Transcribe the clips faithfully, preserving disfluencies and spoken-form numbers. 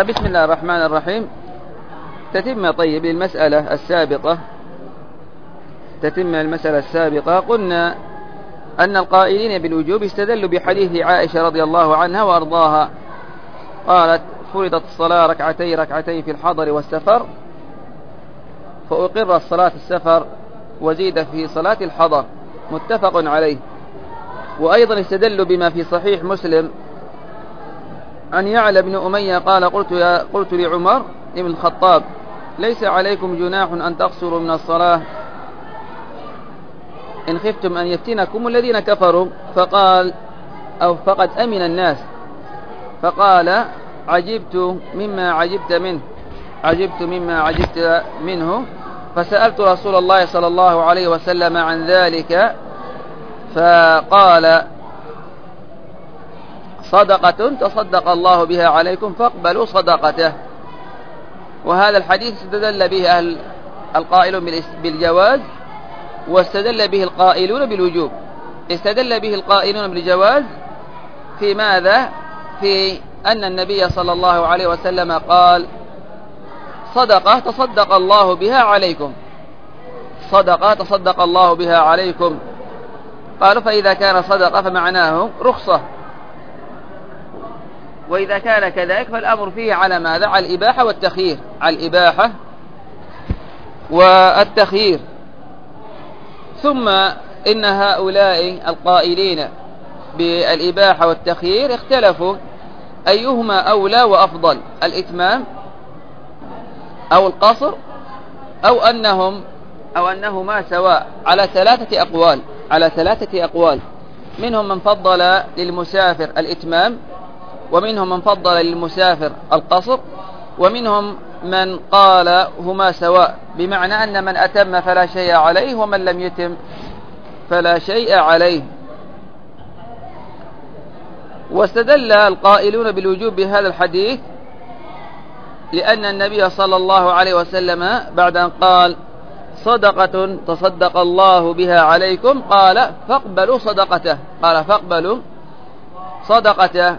بسم الله الرحمن الرحيم. تتم طيب المسألة السابقة تتم المسألة السابقة قلنا أن القائلين بالوجوب استدلوا بحديث عائشة رضي الله عنها وأرضاها، قالت: فرضت الصلاة ركعتي ركعتي في الحضر والسفر، فأقر الصلاة السفر وزيد في صلاة الحضر، متفق عليه. وأيضا استدلوا بما في صحيح مسلم عن يعلى بن أمية قال: قلت, يا قلت لعمر بن الخطاب: ليس عليكم جناح أن تقصروا من الصلاة إن خفتم أن يفتنكم الذين كفروا، فقال: أو فقد أمن الناس، فقال: عجبت مما عجبت منه عجبت مما عجبت منه فسألت رسول الله صلى الله عليه وسلم عن ذلك، فقال: صدقة تصدق الله بها عليكم فاقبلوا صدقته. وهذا الحديث استدل به أهل القائلون بالجواز، واستدل به القائلون بالوجوب. استدل به القائلون بالجواز في ماذا؟ في أن النبي صلى الله عليه وسلم قال: صدقة تصدق الله بها عليكم صدقة تصدق الله بها عليكم قالوا: فإذا كان صدقة فمعناه رخصة، وإذا كان كذلك فالأمر فيه على ماذا؟ على الإباحة والتخيير على الإباحة والتخيير. ثم إن هؤلاء القائلين بالإباحة والتخيير اختلفوا أيهما أولى وأفضل، الإتمام أو القصر، أو أنهم أو أنهما سواء، على ثلاثة أقوال على ثلاثة أقوال منهم من فضل للمسافر الإتمام، ومنهم من فضل للمسافر القصر، ومنهم من قال هما سواء، بمعنى أن من أتم فلا شيء عليه ومن لم يتم فلا شيء عليه. واستدل القائلون بالوجوب بهذا الحديث لأن النبي صلى الله عليه وسلم بعد أن قال: صدقة تصدق الله بها عليكم، قال: فاقبلوا صدقته قال فاقبلوا صدقته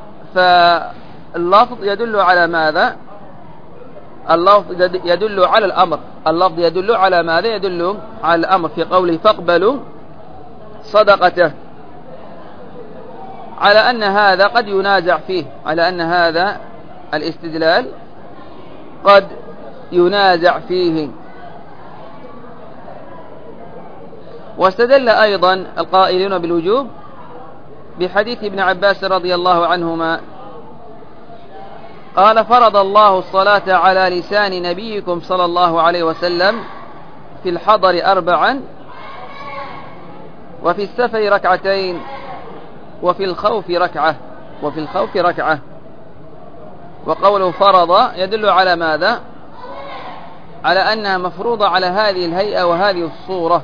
فاللفظ يدل على ماذا؟ اللفظ يدل على الأمر اللفظ يدل على ماذا؟ يدل على الأمر في قوله: فاقبلوا صدقته، على أن هذا قد ينازع فيه على أن هذا الاستدلال قد ينازع فيه. واستدل أيضا القائلون بالوجوب بحديث ابن عباس رضي الله عنهما قال: فرض الله الصلاة على لسان نبيكم صلى الله عليه وسلم في الحضر أربعا، وفي السفر ركعتين، وفي الخوف ركعة وفي الخوف ركعة وقوله فرض يدل على ماذا؟ على أنها مفروضة على هذه الهيئة وهذه الصورة.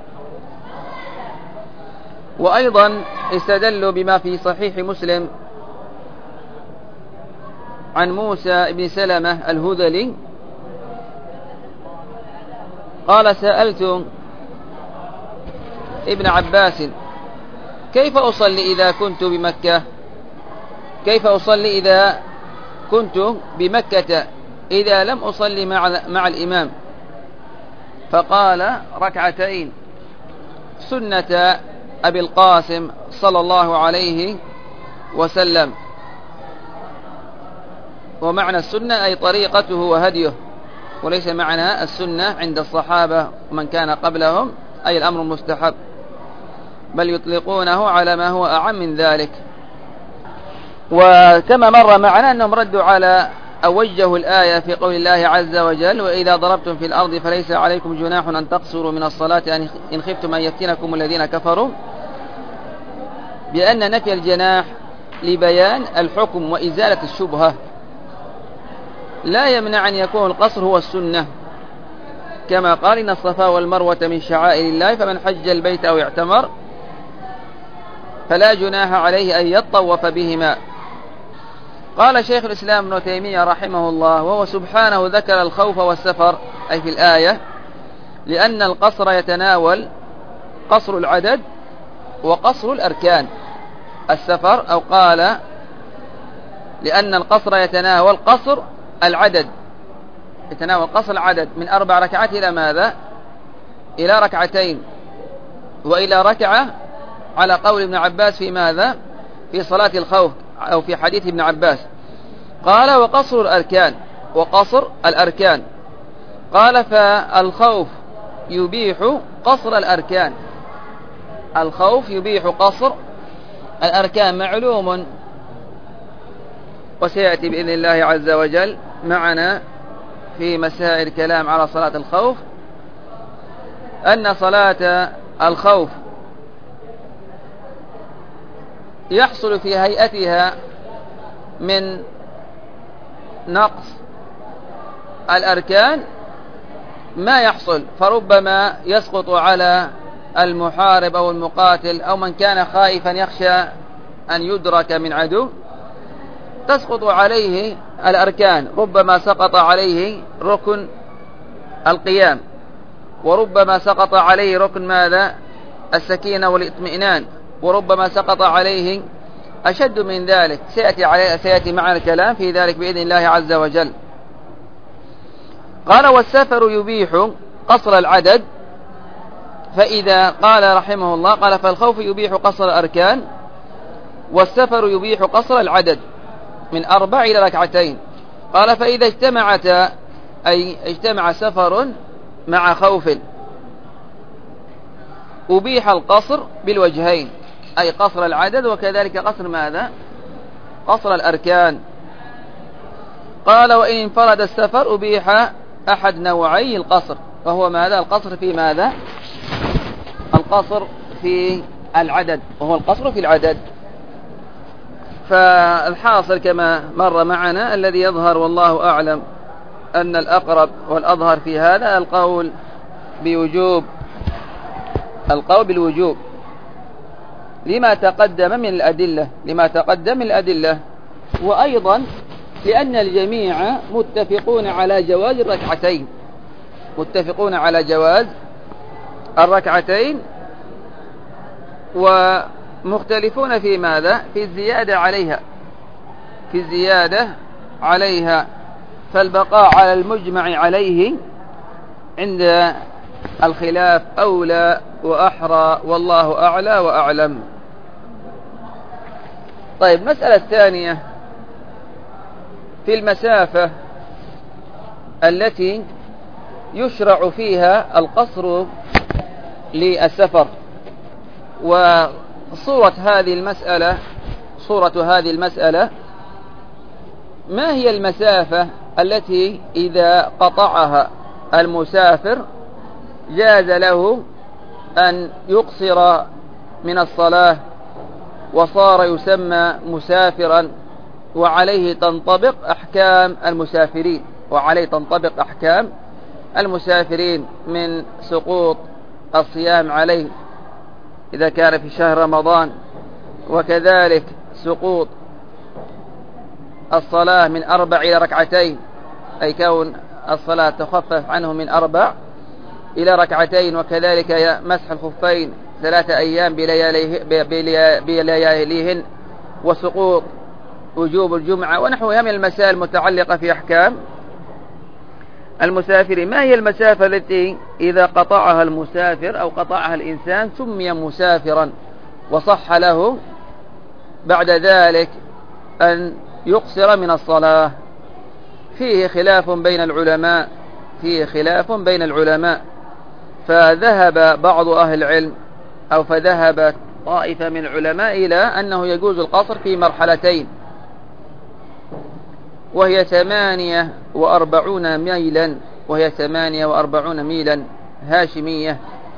وأيضا استدلوا بما في صحيح مسلم عن موسى بن سلمة الهذلي قال: سألت ابن عباس: كيف أصلي إذا كنت بمكة كيف أصلي إذا كنت بمكة إذا لم أصلي مع, مع الإمام؟ فقال: ركعتين سنة أبي القاسم صلى الله عليه وسلم. ومعنى السنة أي طريقته وهديه، وليس معنى السنة عند الصحابة ومن كان قبلهم أي الأمر المستحب، بل يطلقونه على ما هو أعم من ذلك. وكما مر معنا أنهم ردوا على أو وجهوا الآية في قول الله عز وجل: وإذا ضربتم في الأرض فليس عليكم جناح أن تقصروا من الصلاة إن خفتم أن يفتنكم الذين كفروا، بأن نفي الجناح لبيان الحكم وإزالة الشبهة لا يمنع أن يكون القصر هو السنة، كما قال: إن الصفا والمروة من شعائر الله فمن حج البيت أو اعتمر فلا جناح عليه أن يطوف بهما. قال شيخ الإسلام ابن تيمية رحمه الله: وهو سبحانه ذكر الخوف والسفر أي في الآية لأن القصر يتناول قصر العدد وقصر الأركان السفر، أو قال لأن القصر يتناول قصر العدد، يتناول قصر العدد من أربع ركعات إلى ماذا؟ إلى ركعتين وإلى ركعة، على قول ابن عباس في ماذا؟ في صلاة الخوف أو في حديث ابن عباس. قال وقصر الأركان، وقصر الأركان. قال فالخوف يبيح قصر الأركان، الخوف يبيح قصر الأركان، معلوم وسيأتي بإذن الله عز وجل معنا في مسائل الكلام على صلاة الخوف أن صلاة الخوف يحصل في هيئتها من نقص الأركان ما يحصل، فربما يسقط على المحارب أو المقاتل أو من كان خائفا يخشى أن يدرك من عدو، تسقط عليه الأركان، ربما سقط عليه ركن القيام، وربما سقط عليه ركن ماذا؟ السكينة والاطمئنان، وربما سقط عليه أشد من ذلك، سيأتي, علي سيأتي معنا الكلام في ذلك بإذن الله عز وجل. قال والسفر يبيح قصر العدد، فإذا قال رحمه الله قال فالخوف يبيح قصر الأركان والسفر يبيح قصر العدد من أربع إلى ركعتين. قال فإذا اجتمعتا، أي اجتمع سفر مع خوف، أبيح القصر بالوجهين، أي قصر العدد وكذلك قصر ماذا؟ قصر الأركان. قال وإن انفرد السفر أبيح أحد نوعي القصر، وهو ماذا؟ القصر في ماذا؟ القصر في العدد، وهو القصر في العدد. فالحاصل كما مر معنا الذي يظهر والله أعلم أن الأقرب والأظهر في هذا القول بوجوب، القول بالوجوب لما تقدم من الأدلة، لما تقدم من الأدلة، وأيضا لأن الجميع متفقون على جواز الركعتين، متفقون على جواز الركعتين، ومختلفون في ماذا؟ في الزيادة عليها، في الزيادة عليها، فالبقاء على المجمع عليه عند الخلاف أولى وأحرى، والله أعلى وأعلم. طيب، مسألة الثانية في المسافة التي يشرع فيها القصر للسفر، وصورة هذه المسألة صورة هذه المسألة ما هي المسافة التي إذا قطعها المسافر جاز له أن يقصر من الصلاة وصار يسمى مسافرا، وعليه تنطبق أحكام المسافرين، وعليه تنطبق أحكام المسافرين من سقوط الصيام عليه إذا كان في شهر رمضان، وكذلك سقوط الصلاة من أربع إلى ركعتين، أي كون الصلاة تخفف عنه من أربع إلى ركعتين، وكذلك مسح الخفين ثلاثة أيام بلياليهن، وسقوط وجوب الجمعة ونحوها من المسائل المتعلقة في أحكام المسافر. ما هي المسافة التي إذا قطعها المسافر أو قطعها الإنسان سمي مسافرا وصح له بعد ذلك أن يقصر من الصلاة؟ فيه خلاف بين العلماء، فيه خلاف بين العلماء، فذهب بعض أهل العلم أو فذهب طائفة من العلماء إلى أنه يجوز القصر في مرحلتين، وهي ثمانية وأربعون ميلا، وهي ثمانية وأربعون ميلا هاشمية،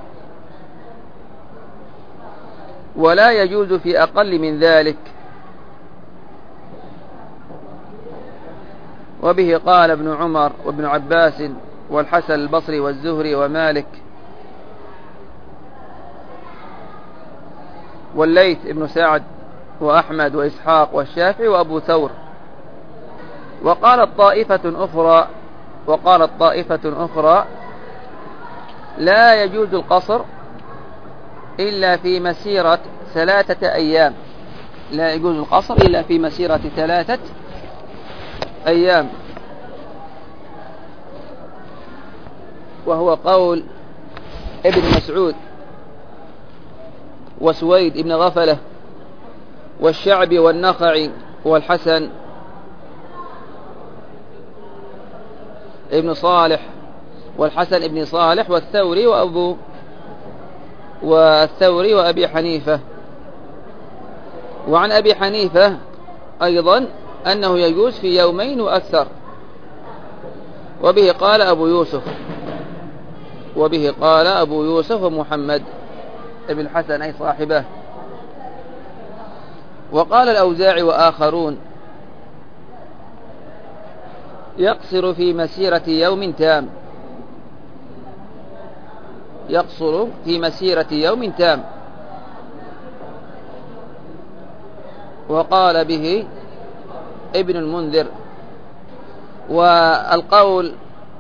ولا يجوز في أقل من ذلك. وبه قال ابن عمر وابن عباس والحسن البصري والزهري ومالك والليث ابن سعد وأحمد وإسحاق والشافعي وأبو ثور. وقالت طائفة أخرى وقالت طائفة أخرى لا يجوز القصر إلا في مسيرة ثلاثة أيام، لا يجوز القصر إلا في مسيرة ثلاثة أيام، وهو قول ابن مسعود وسويد ابن غفلة والشعبي والنخعي والحسن ابن صالح والحسن ابن صالح والثوري وأبو والثوري وأبي حنيفة. وعن أبي حنيفة أيضا أنه يجوز في يومين وأكثر، وبه قال أبو يوسف وبه قال أبو يوسف ومحمد ابن الحسن أي صاحبه. وقال الأوزاعي وآخرون يقصر في مسيرة يوم تام، يقصر في مسيرة يوم تام. وقال به ابن المنذر. والقول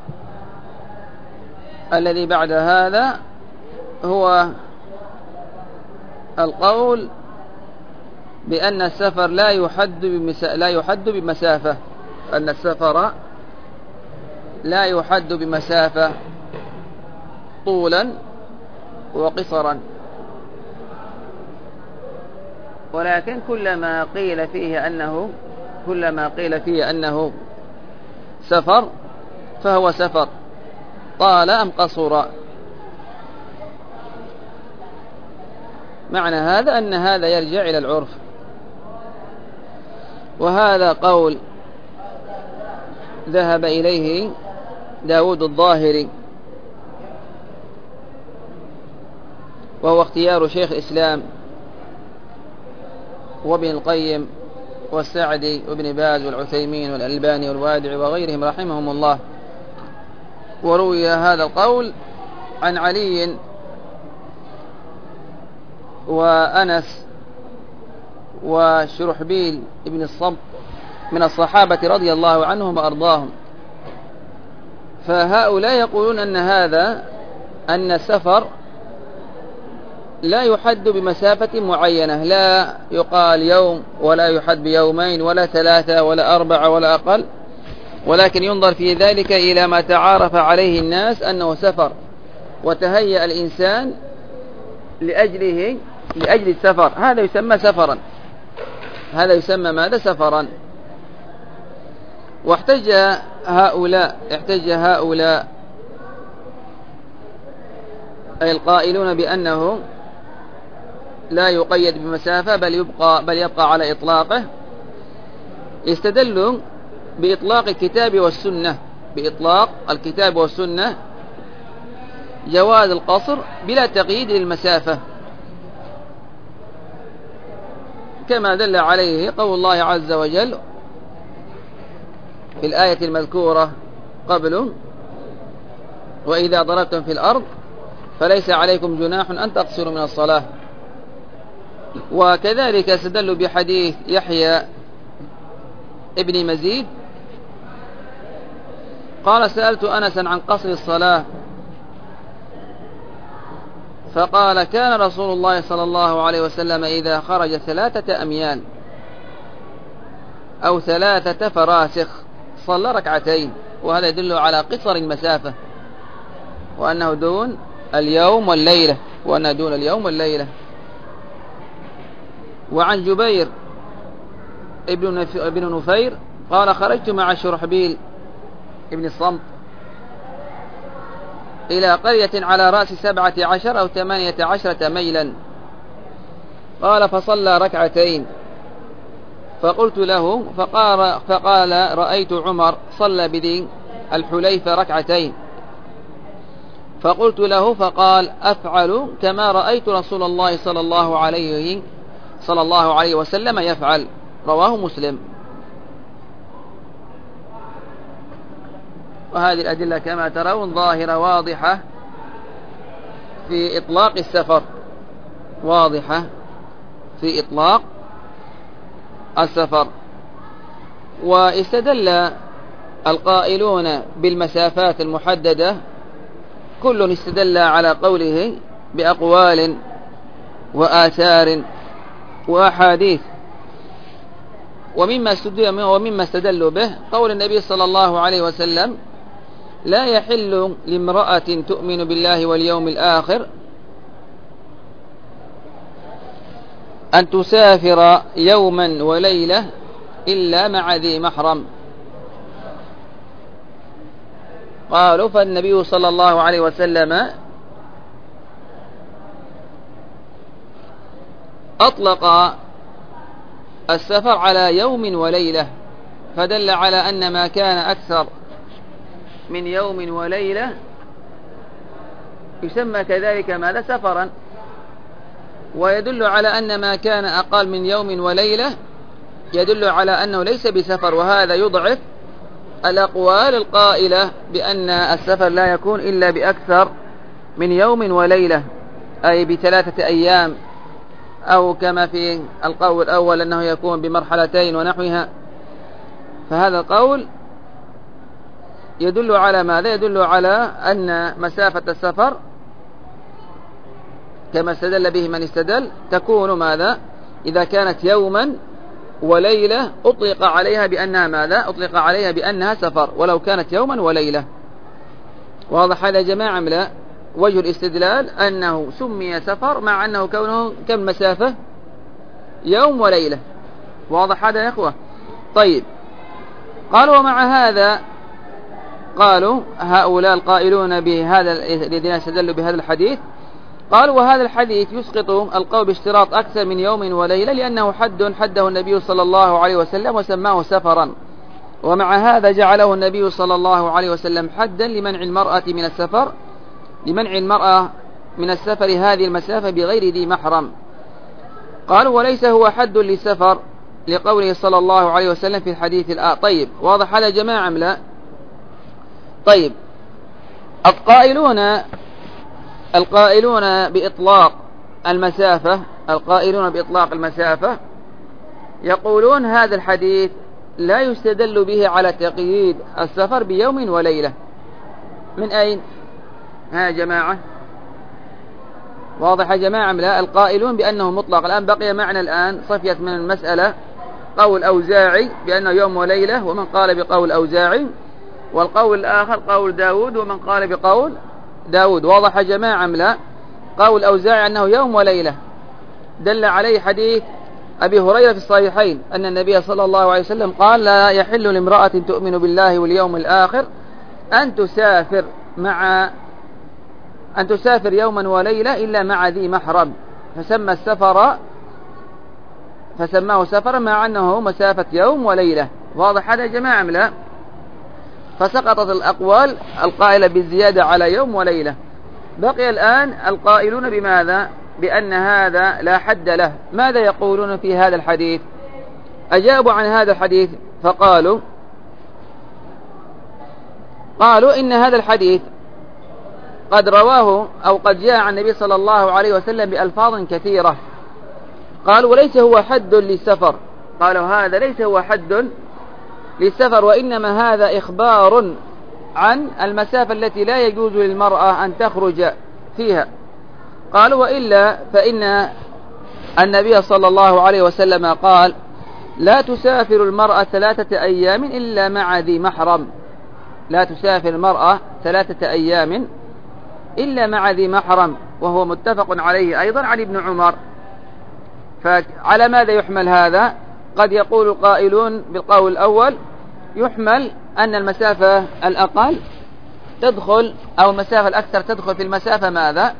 الذي بعد هذا هو القول بأن السفر لا يحد لا يحد بمسافة، أن السفر لا يحد بمسافة طولا وقصرا، ولكن كلما قيل فيه أنه كلما قيل فيه أنه سفر فهو سفر طال أم قصر. معنى هذا أن هذا يرجع إلى العرف. وهذا قول ذهب إليه داود الظاهري، وهو اختيار شيخ الإسلام وابن القيم والسعدي وابن باز والعثيمين والألباني والوادع وغيرهم رحمهم الله. وروي هذا القول عن علي وأنس وشرحبيل ابن الصمت من الصحابة رضي الله عنهم وأرضاهم. فهؤلاء يقولون أن هذا أن السفر لا يحد بمسافة معينة، لا يقال يوم ولا يحد بيومين ولا ثلاثة ولا أربعة ولا أقل، ولكن ينظر في ذلك إلى ما تعارف عليه الناس أنه سفر، وتهيأ الإنسان لأجله لأجل السفر، هذا يسمى سفرا، هذا يسمى ماذا؟ سفرا. واحتج هؤلاء احتج هؤلاء أي القائلون بأنه لا يقيد بمسافة بل يبقى بل يبقى على إطلاقه، يستدلون بإطلاق الكتاب والسنة بإطلاق الكتاب والسنة جواز القصر بلا تقييد للمسافة، كما دل عليه قول الله عز وجل في الآية المذكورة قبل: وإذا ضربتم في الأرض فليس عليكم جناح أن تقصروا من الصلاة. وكذلك استدلوا بحديث يحيى ابن مزيد قال: سألت أنسا عن قصر الصلاة فقال: كان رسول الله صلى الله عليه وسلم إذا خرج ثلاثة أميال أو ثلاثة فراسخ صلى ركعتين. وهذا يدل على قصر المسافة، وأنه دون اليوم والليلة وأنه دون اليوم والليلة. وعن جبير ابن نفير قال: خرجت مع شرحبيل ابن الصمت إلى قرية على رأس سبعة عشر أو ثمانية عشرة ميلا. قال: فصلى ركعتين فقلت له فقال, فقال رأيت عمر صلى بذي الحليفة ركعتين. فقلت له فقال: أفعل كما رأيت رسول الله صلى الله عليه صلى الله عليه وسلم يفعل. رواه مسلم. وهذه الأدلة كما ترون ظاهرة واضحة في إطلاق السفر، واضحة في إطلاق السفر. واستدل القائلون بالمسافات المحددة كل استدل على قوله بأقوال وآثار وأحاديث. ومما استدل ومما استدلوا به قول النبي صلى الله عليه وسلم: لا يحل لامرأة تؤمن بالله واليوم الآخر أن تسافر يوما وليلة إلا مع ذي محرم. قالوا: فالنبي صلى الله عليه وسلم أطلق السفر على يوم وليلة، فدل على أن ما كان أكثر من يوم وليلة يسمى كذلك ماذا؟ سفرا. ويدل على أن ما كان أقل من يوم وليلة يدل على أنه ليس بسفر، وهذا يضعف الأقوال القائلة بأن السفر لا يكون إلا بأكثر من يوم وليلة، أي بثلاثة أيام، أو كما في القول الأول أنه يكون بمرحلتين ونحوها. فهذا القول يدل على ماذا؟ يدل على أن مسافة السفر كما استدل به من استدل تكون ماذا؟ إذا كانت يوما وليلة أطلق عليها بأنها ماذا؟ أطلق عليها بأنها سفر، ولو كانت يوما وليلة. واضح هذا يا جماعة؟ لا، وجه الاستدلال أنه سمي سفر مع أنه كونه كم مسافة؟ يوم وليلة. واضح هذا يا أخوة؟ طيب، قالوا: ومع هذا قالوا هؤلاء القائلون بهذا الذين استدلوا بهذا الحديث، قالوا: وهذا الحديث يسقط القول باشتراط أكثر من يوم وليلة، لأنه حد حده النبي صلى الله عليه وسلم وسماه سفرا، ومع هذا جعله النبي صلى الله عليه وسلم حدا لمنع المرأة من السفر لمنع المرأة من السفر هذه المسافة بغير ذي محرم. قالوا: وليس هو حد للسفر لقوله صلى الله عليه وسلم في الحديث الآخر. طيب، واضح هذا يا جماعة أم لا؟ طيب، القائلون القائلون بإطلاق المسافة القائلون بإطلاق المسافة يقولون هذا الحديث لا يستدل به على تقييد السفر بيوم وليلة. من أين؟ ها يا جماعة؟ واضح يا جماعة؟ لا، القائلون بأنه مطلق. الآن بقي معنا الآن صفية من المسألة قول أوزاعي بأنه يوم وليلة، ومن قال بقول أوزاعي، والقول الآخر قول داود ومن قال بقول داود. واضح يا جماعة؟ لا، قول أوزاعي أنه يوم وليلة دل عليه حديث أبي هريرة في الصحيحين أن النبي صلى الله عليه وسلم قال: لا يحل لامرأة تؤمن بالله واليوم الآخر أن تسافر مع أن تسافر يوما وليلة إلا مع ذي محرم، فسمى السفر فسماه سفرا مع أنه مسافة يوم وليلة. واضح هذا يا جماعة؟ لا، فسقطت الأقوال القائلة بالزيادة على يوم وليلة. بقي الآن القائلون بماذا؟ بأن هذا لا حد له. ماذا يقولون في هذا الحديث؟ أجابوا عن هذا الحديث فقالوا قالوا إن هذا الحديث قد رواه أو قد جاء عن النبي صلى الله عليه وسلم بألفاظ كثيرة. قالوا: وليس هو حد للسفر. قالوا: هذا ليس هو حد للسفر، وإنما هذا إخبار عن المسافة التي لا يجوز للمرأة أن تخرج فيها. قالوا: وإلا فإن النبي صلى الله عليه وسلم قال: لا تسافر المرأة ثلاثة أيام إلا مع ذي محرم. لا تسافر المرأة ثلاثة أيام إلا مع ذي محرم، وهو متفق عليه أيضا عن ابن عمر. فعلى ماذا يحمل هذا؟ قد يقول القائلون بالقول الأول يحمل أن المسافة الأقل تدخل أو المسافة الأكثر تدخل في المسافة ماذا؟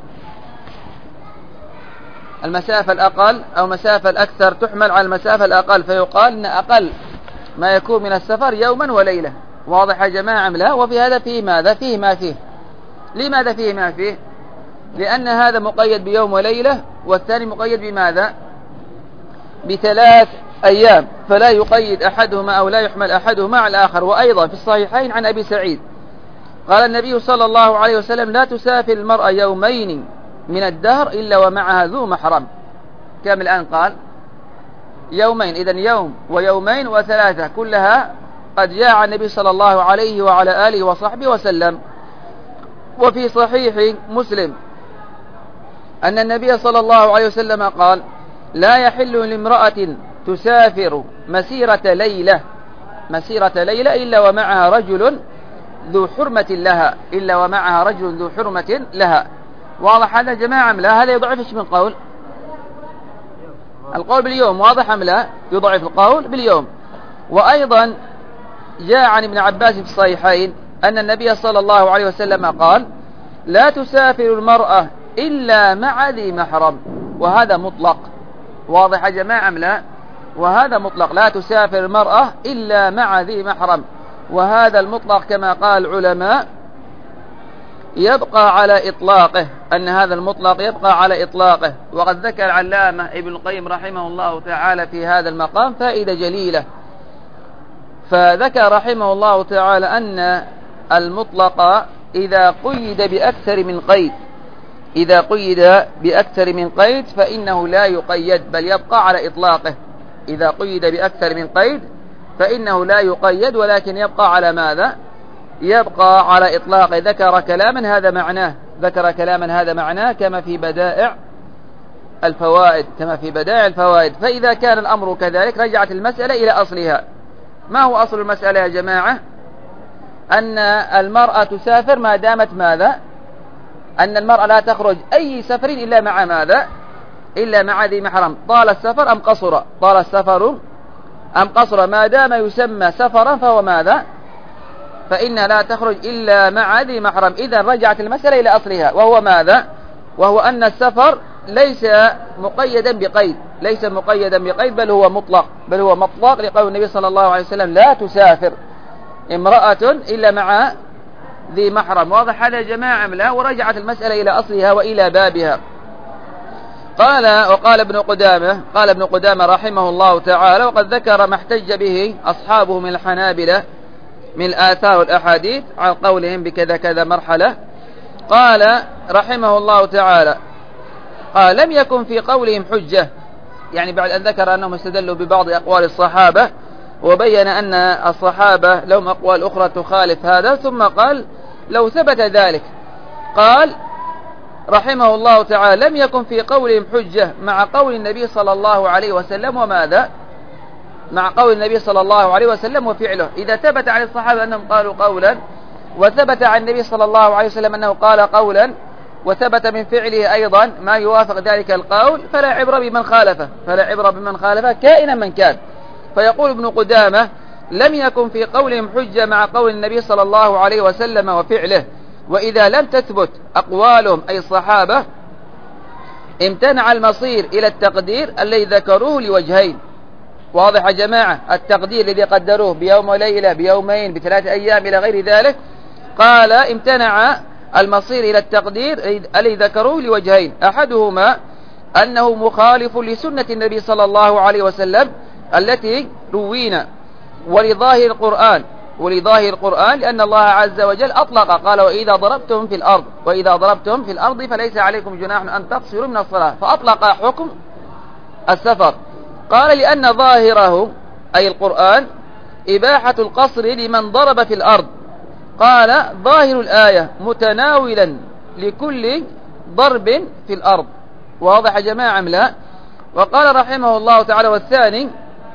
المسافة الأقل أو مسافة الأكثر تحمل على المسافة الأقل، فيقال أن أقل ما يكون من السفر يوما وليلة. واضح يا جماعة؟ لا. وفي هذا فيه ماذا؟ فيه ما فيه. لماذا فيه ما فيه؟ لأن هذا مقيد بيوم وليلة، والثاني مقيد بماذا؟ بثلاث أيام، فلا يقيد أحدهما أو لا يحمل أحدهما على الآخر. وأيضا في الصحيحين عن أبي سعيد قال النبي صلى الله عليه وسلم: لا تسافر المرأة يومين من الدهر إلا ومعها ذو محرم. كم الآن قال؟ يومين. إذن يوم ويومين وثلاثة كلها قد جاء عن النبي صلى الله عليه وعلى آله وصحبه وسلم. وفي صحيح مسلم أن النبي صلى الله عليه وسلم قال: لا يحل لامرأة تسافر مسيرة ليلة مسيرة ليلة إلا ومعها رجل ذو حرمة لها إلا ومعها رجل ذو حرمة لها. واضح هذا جماعة أم لا؟ هذا يضعف إيش من قول؟ القول باليوم. واضح أم لا؟ يضعف القول باليوم. وأيضا جاء عن ابن عباس في الصحيحين أن النبي صلى الله عليه وسلم قال لا تسافر المرأة إلا مع ذي محرم، وهذا مطلق. واضح يا جماعة أم لا؟ وهذا مطلق، لا تسافر المرأة إلا مع ذي محرم، وهذا المطلق كما قال العلماء يبقى على إطلاقه، أن هذا المطلق يبقى على إطلاقه. وقد ذكر العلامة ابن القيم رحمه الله تعالى في هذا المقام فائدة جليلة، فذكر رحمه الله تعالى أن المطلق إذا قيد بأكثر من قيد إذا قيد بأكثر من قيد فإنه لا يقيد بل يبقى على إطلاقه. إذا قيد بأكثر من قيد فإنه لا يقيد ولكن يبقى على ماذا؟ يبقى على إطلاقه. ذكر كلاما هذا معناه ذكر كلاما هذا معناه كما في بدائع الفوائد كما في بدائع الفوائد. فإذا كان الأمر كذلك رجعت المسألة إلى أصلها. ما هو أصل المسألة يا جماعة؟ أن المرأة تسافر ما دامت ماذا؟ أن المرأة لا تخرج أي سفر إلا مع ماذا؟ إلا مع ذي محرم، طال السفر أم قصر طال السفر أم قصر، ما دام يسمى سفرا فهو ماذا؟ فإنها لا تخرج إلا مع ذي محرم. إذا رجعت المسألة إلى أصلها، وهو ماذا؟ وهو أن السفر ليس مقيدا بقيد ليس مقيدا بقيد بل هو مطلق بل هو مطلق لقول النبي صلى الله عليه وسلم لا تسافر امرأة إلا مع ذي محرم. واضح هذا يا جماعة لا؟ ورجعت المسألة إلى أصلها وإلى بابها. قال وقال ابن قدامة قال ابن قدامة رحمه الله تعالى، وقد ذكر ما احتج به أصحابه من الحنابلة من الآثار والأحاديث عن قولهم بكذا كذا مرحلة. قال رحمه الله تعالى قال لم يكن في قولهم حجة، يعني بعد أن ذكر أنهم استدلوا ببعض أقوال الصحابة وبين أن الصحابة لهم أقوال أخرى تخالف هذا، ثم قال لو ثبت ذلك قال رحمه الله تعالى لم يكن في قولهم حجة مع قول النبي صلى الله عليه وسلم وماذا؟ مع قول النبي صلى الله عليه وسلم وفعله. إذا ثبت عن الصحابة أنهم قالوا قولا وثبت عن النبي صلى الله عليه وسلم أنه قال قولا وثبت من فعله أيضا ما يوافق ذلك القول فلا عبرة بمن خالفه فلا عبرة بمن خالفه كائنا من كان. فيقول ابن قدامة لم يكن في قولهم حجة مع قول النبي صلى الله عليه وسلم وفعله، وإذا لم تثبت أقوالهم أي الصحابة امتنع المصير إلى التقدير الذي ذكروه لوجهين. واضح يا جماعة؟ التقدير الذي قدروه بيوم وليلة بيومين بثلاثة أيام إلى غير ذلك، قال امتنع المصير إلى التقدير الذي ذكروه لوجهين، أحدهما أنه مخالف لسنة النبي صلى الله عليه وسلم التي روينا ولظاهر القرآن ولظاهر القرآن لأن الله عز وجل أطلق قال وإذا ضربتم في الأرض وإذا ضربتم في الأرض فليس عليكم جناح أن تقصروا من الصلاة، فأطلق حكم السفر. قال لأن ظاهره أي القرآن إباحة القصر لمن ضرب في الأرض، قال ظاهر الآية متناولا لكل ضرب في الأرض. واضح يا جماعة لا؟ وقال رحمه الله تعالى والثاني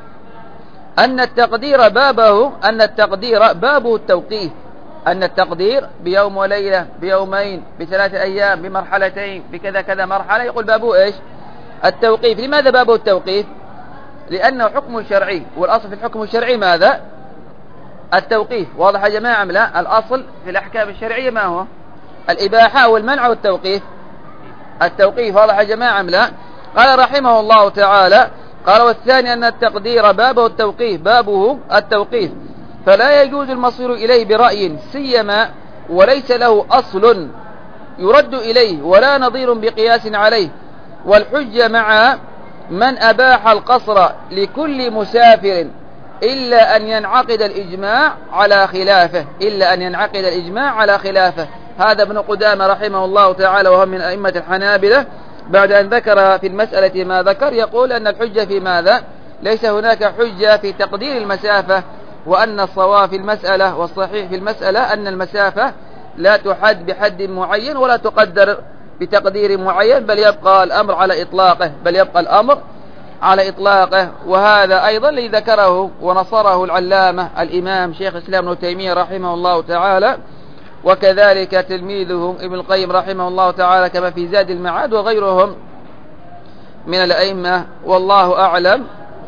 أن التقدير بابه أن التقدير بابه التوقيف، أن التقدير بيوم وليلة بيومين بثلاثة أيام بمرحلتين بكذا كذا مرحلة يقول بابه إيش؟ التوقيف. لماذا بابه التوقيف؟ لأنه حكم شرعي، والأصل في الحكم الشرعي ماذا؟ التوقيف. واضح يا جماعة لا؟ الأصل في الأحكام الشرعية ما هو؟ الإباحة والمنع والتوقيف. التوقيف. واضح يا جماعة لا؟ قال رحمه الله تعالى قال والثاني أن التقدير بابه التوقيف بابه التوقيف فلا يجوز المصير إليه برأي سيما وليس له أصل يرد إليه ولا نظير بقياس عليه، والحجة مع من أباح القصر لكل مسافر إلا أن ينعقد الإجماع على خلافه إلا أن ينعقد الإجماع على خلافه. هذا ابن قدامة رحمه الله تعالى وهو من أئمة الحنابلة بعد أن ذكر في المسألة ما ذكر يقول أن الحجة في ماذا؟ ليس هناك حجة في تقدير المسافة، وأن الصواب في المسألة والصحيح في المسألة أن المسافة لا تحد بحد معين ولا تقدر بتقدير معين، بل يبقى الأمر على إطلاقه بل يبقى الأمر على إطلاقه. وهذا أيضا الذي ذكره ونصره العلامة الإمام شيخ الإسلام ابن تيمية رحمه الله تعالى، وكذلك تلميذه ابن القيم رحمه الله تعالى كما في زاد المعاد وغيرهم من الأئمة، والله أعلم.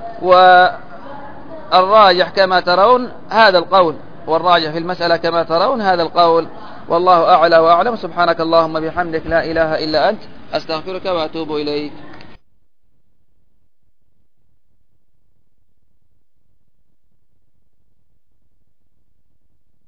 والراجح كما ترون هذا القول، والراجح في المسألة كما ترون هذا القول، والله أعلى وأعلم. سبحانك اللهم بحمدك لا إله إلا أنت أستغفرك وأتوب إليك.